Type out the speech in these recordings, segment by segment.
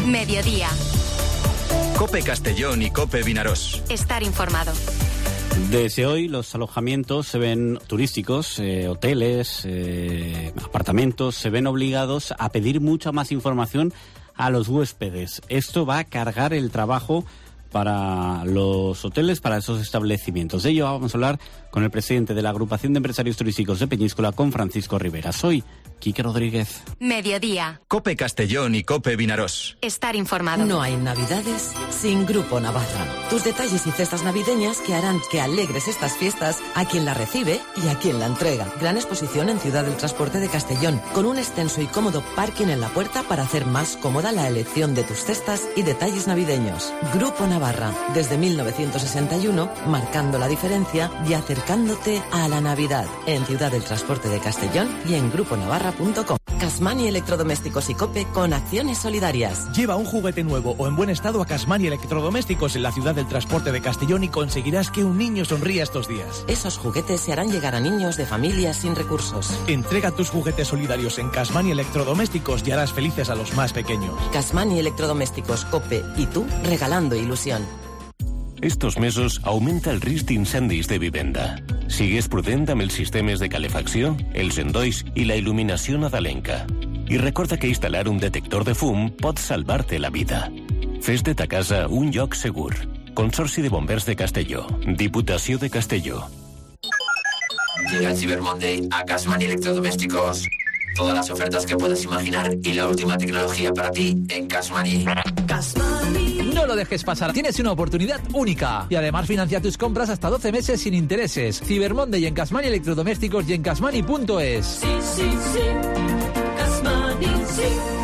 Mediodía. COPE Castellón y COPE Vinarós. Estar informado. Desde hoy los alojamientos se ven turísticos, hoteles, apartamentos, se ven obligados a pedir mucha más información a los huéspedes. Esto va a cargar el trabajo para los hoteles, para esos establecimientos. De ello vamos a hablar con el presidente de la Agrupación de Empresarios Turísticos de Peñíscola, con Francisco Rivera. Soy Quique Rodríguez. Mediodía. COPE Castellón y COPE Vinarós. Estar informado. No hay navidades sin Grupo Navarra. Tus detalles y cestas navideñas que harán que alegres estas fiestas a quien la recibe y a quien la entrega. Gran exposición en Ciudad del Transporte de Castellón, con un extenso y cómodo parking en la puerta para hacer más cómoda la elección de tus cestas y detalles navideños. Grupo Navarra, desde 1961, marcando la diferencia y acercándote a la Navidad. En Ciudad del Transporte de Castellón y en gruponavarra.com. Casmani Electrodomésticos y COPE con acciones solidarias. Lleva un juguete nuevo o en buen estado a Casmani Electrodomésticos en la Ciudad del Transporte de Castellón y conseguirás que un niño sonría estos días. Esos juguetes se harán llegar a niños de familias sin recursos. Entrega tus juguetes solidarios en Casmani Electrodomésticos y harás felices a los más pequeños. Casmani Electrodomésticos, COPE y tú regalando ilusión. Estos mesos augmenta el risc d'incendis de vivenda. Sigues prudent amb els sistemes de calefacció, els endolls i la il·luminació nadalenca. I recorda que instal·lar un detector de fum pot salvar-te la vida. Fes de ta casa un lloc segur. Consorci de Bombers de Castelló. Diputació de Castelló. Llega el Cyber Monday a Casmani Electrodomésticos. Todas las ofertas que puedas imaginar y la última tecnología para ti en Casmani. No lo dejes pasar, tienes una oportunidad única. Y además financia tus compras hasta 12 meses sin intereses. Cyber Monday en Casmani Electrodomésticos y en casmani.es. Sí, sí, sí. Casmani, sí.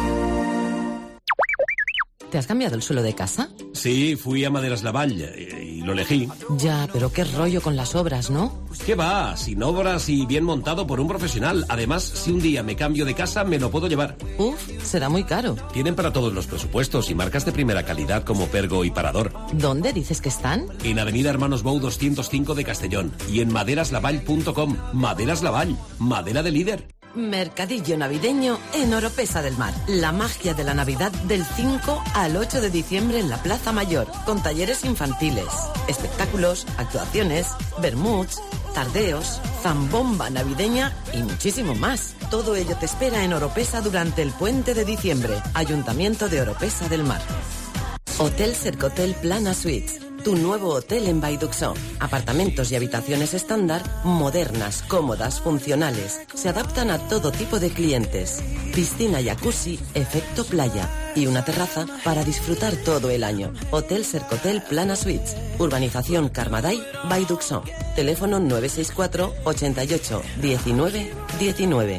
¿Te has cambiado el suelo de casa? Sí, fui a Maderas Lavall y lo elegí. Ya, pero qué rollo con las obras, ¿no? ¿Qué va? Sin obras y bien montado por un profesional. Además, si un día me cambio de casa, me lo puedo llevar. Uf, será muy caro. Tienen para todos los presupuestos y marcas de primera calidad como Pergo y Parador. ¿Dónde dices que están? En Avenida Hermanos Bou 205 de Castellón y en maderaslavall.com. Maderas Lavall, madera de líder. Mercadillo navideño en Oropesa del Mar. La magia de la Navidad del 5 al 8 de diciembre en la Plaza Mayor, con talleres infantiles, espectáculos, actuaciones, vermuts, tardeos, zambomba navideña y muchísimo más. Todo ello te espera en Oropesa durante el puente de diciembre. Ayuntamiento de Oropesa del Mar. Hotel Cercotel Plana Suites. Tu nuevo hotel en Baiduxó. Apartamentos y habitaciones estándar, modernas, cómodas, funcionales. Se adaptan a todo tipo de clientes. Piscina, jacuzzi, efecto playa. Y una terraza para disfrutar todo el año. Hotel Cercotel Plana Suites. Urbanización Carmaday, Baiduxó. Teléfono 964 88 19 19.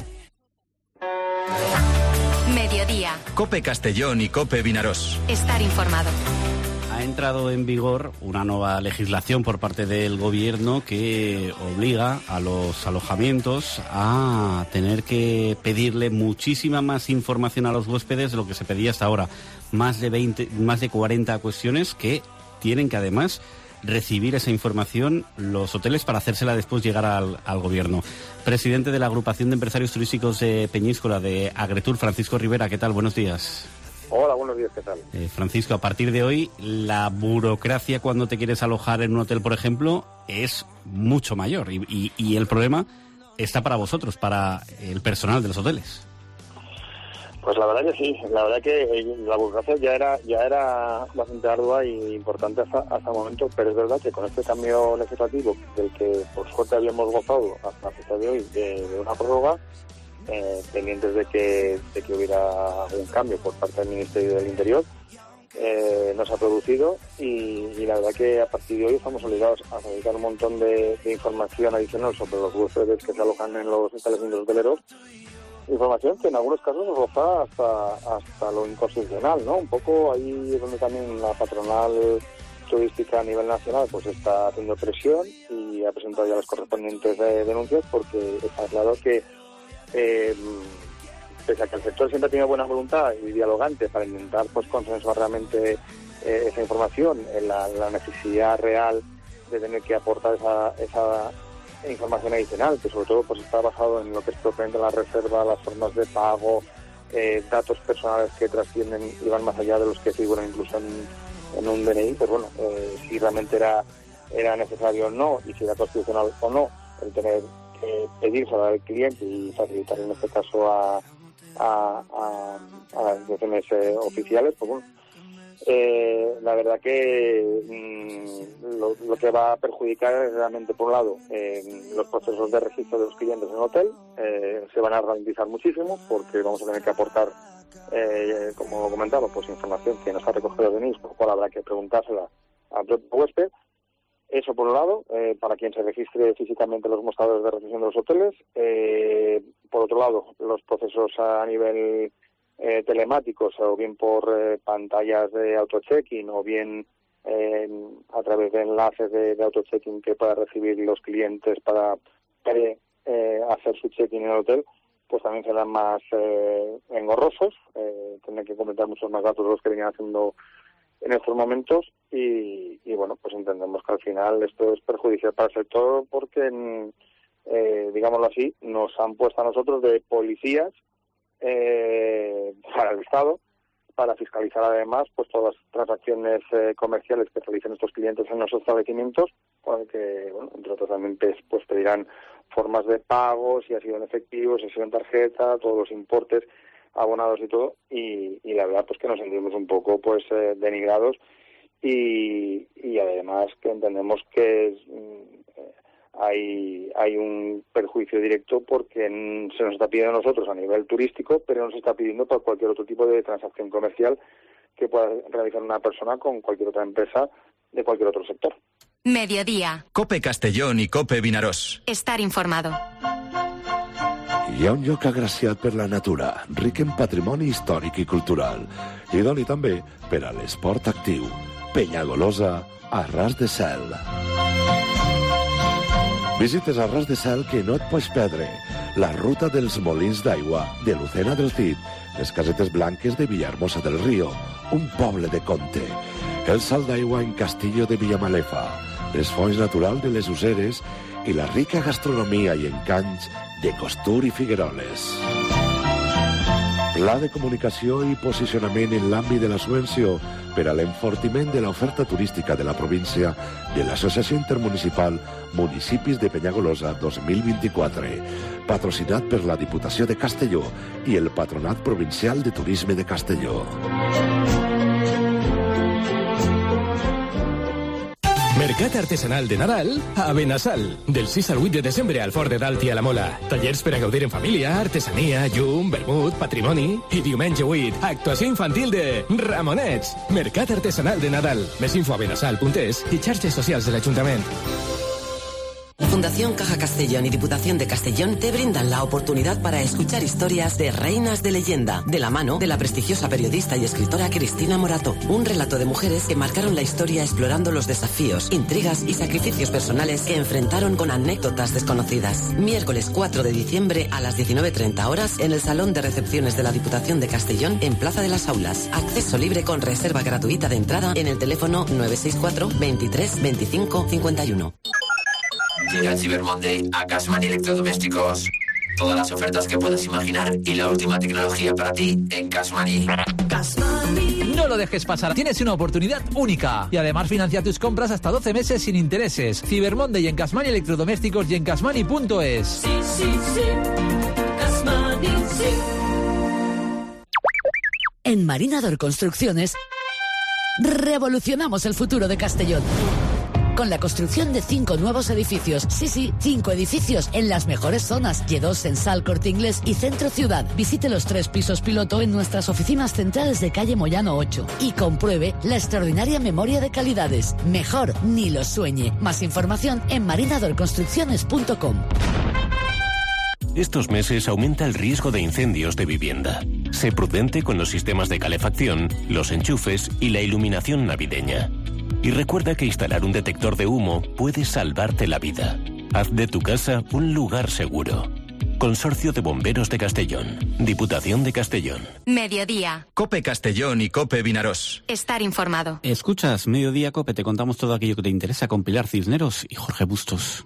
Mediodía. COPE Castellón y COPE Vinarós. Estar informado. Ha entrado en vigor una nueva legislación por parte del gobierno que obliga a los alojamientos a tener que pedirle muchísima más información a los huéspedes de lo que se pedía hasta ahora. Más de 40 cuestiones que tienen que además recibir esa información los hoteles para hacérsela después llegar al gobierno. Presidente de la Agrupación de Empresarios Turísticos de Peñíscola, de Agretur, Francisco Rivera, ¿qué tal? Buenos días. Hola, buenos días, ¿qué tal? Francisco, a partir de hoy, la burocracia cuando te quieres alojar en un hotel, por ejemplo, es mucho mayor y el problema está para vosotros, para el personal de los hoteles. Pues la verdad que sí, la verdad que la burocracia ya era bastante ardua y importante hasta el momento, pero es verdad que con este cambio legislativo, del que por suerte habíamos gozado hasta la fecha de hoy de una prórroga, pendientes de que hubiera un cambio por parte del Ministerio del Interior, no se ha producido y la verdad que a partir de hoy estamos obligados a facilitar un montón de información adicional sobre los huéspedes que se alojan en los establecimientos hoteleros, información que en algunos casos nos roza hasta lo inconstitucional, ¿no? Un poco ahí es donde también la patronal turística a nivel nacional pues está haciendo presión y ha presentado ya las correspondientes denuncias, porque está claro que pese a que el sector siempre ha tenido buena voluntad y dialogante para intentar pues consensuar realmente esa información, la necesidad real de tener que aportar esa información adicional, que sobre todo pues está basado en lo que es propiamente la reserva, las formas de pago, datos personales que trascienden y van más allá de los que figuran incluso en un DNI, pues bueno, si realmente era necesario o no, y si era constitucional o no, el tener que pedírselo al cliente y facilitar en este caso a las instituciones oficiales, pues bueno, la verdad que lo que va a perjudicar es realmente, por un lado, los procesos de registro de los clientes en el hotel. Se van a ralentizar muchísimo porque vamos a tener que aportar, como comentaba, pues información que nos ha recogido Denis, por lo cual habrá que preguntársela al propio huésped. Eso por un lado, para quien se registre físicamente los mostradores de recepción de los hoteles. Por otro lado, los procesos a nivel telemáticos, o bien por pantallas de auto-check-in, o bien a través de enlaces de auto-check-in que puedan recibir los clientes para hacer su check-in en el hotel, pues también serán más engorrosos. Tendrán que comentar muchos más datos de los que venían haciendo en estos momentos y bueno, pues entendemos que al final esto es perjudicial para el sector porque, digámoslo así, nos han puesto a nosotros de policías para el Estado, para fiscalizar además pues todas las transacciones comerciales que realicen estos clientes en nuestros establecimientos, porque, bueno, entre otros también pues pedirán formas de pago, si ha sido en efectivo, si ha sido en tarjeta, todos los importes abonados y todo, y la verdad pues que nos sentimos un poco pues denigrados y además que entendemos que hay un perjuicio directo porque se nos está pidiendo a nosotros a nivel turístico, pero no se está pidiendo para cualquier otro tipo de transacción comercial que pueda realizar una persona con cualquier otra empresa de cualquier otro sector. Mediodía. COPE Castellón i COPE Vinaròs. Estar informado. Hi ha un lloc agraciat per la natura, ric en patrimoni històric i cultural, i idoni també per a l'esport actiu. Penyagolosa, a ras de cel. Visites a ras de cel que no et pots perdre. La ruta dels molins d'aigua de Lucena del Cid, les casetes blanques de Villahermosa del Río, un poble de conte, el salt d'aigua en Castillo de Villamalefa, les fonts naturals de les Useres i la rica gastronomia i encanys de Costur i Figueroles. Pla de comunicació i posicionament en l'àmbit de la subvenció per a l'enfortiment de l'oferta turística de la província de l'Associació Intermunicipal Municipis de Penyagolosa 2024, patrocinat per la Diputació de Castelló i el Patronat Provincial de Turisme de Castelló. Mercat artesanal de Nadal a Benassal. Del 6 al 8 de desembre al Fort de Dalt i a la Mola. Tallers per a gaudir en família, artesania, llum, vermut, patrimoni. I diumenge 8, actuació infantil de Ramonets. Mercat artesanal de Nadal. Més info a benassal.es i xarxes socials de l'Ajuntament. Fundación Caja Castellón y Diputación de Castellón te brindan la oportunidad para escuchar historias de reinas de leyenda, de la mano de la prestigiosa periodista y escritora Cristina Morato. Un relato de mujeres que marcaron la historia explorando los desafíos, intrigas y sacrificios personales que enfrentaron con anécdotas desconocidas. Miércoles 4 de diciembre a las 19:30 horas en el Salón de Recepciones de la Diputación de Castellón en Plaza de las Aulas. Acceso libre con reserva gratuita de entrada en el teléfono 964 23 25 51. Llega el Cyber Monday a Casman Electrodomésticos. Todas las ofertas que puedas imaginar y la última tecnología para ti en Casmani. No lo dejes pasar. Tienes una oportunidad única. Y además financia tus compras hasta 12 meses sin intereses. Cyber Monday en Casmani Electrodomésticos y en casmani.es. Sí, sí, sí. Casmani, sí. En Marinador Construcciones revolucionamos el futuro de Castellón. Con la construcción de 5 nuevos edificios. Sí, 5 edificios en las mejores zonas. Y2 en Sal, Corte Inglés y Centro Ciudad. Visite los 3 pisos piloto en nuestras oficinas centrales de calle Moyano 8. Y compruebe la extraordinaria memoria de calidades. Mejor ni lo sueñe. Más información en marinadorconstrucciones.com. Estos meses aumenta el riesgo de incendios de vivienda. Sé prudente con los sistemas de calefacción, los enchufes y la iluminación navideña. Y recuerda que instalar un detector de humo puede salvarte la vida. Haz de tu casa un lugar seguro. Consorcio de Bomberos de Castellón. Diputación de Castellón. Mediodía. COPE Castellón y COPE Vinaròs. Estar informado. Escuchas Mediodía COPE, te contamos todo aquello que te interesa con Pilar Cisneros y Jorge Bustos.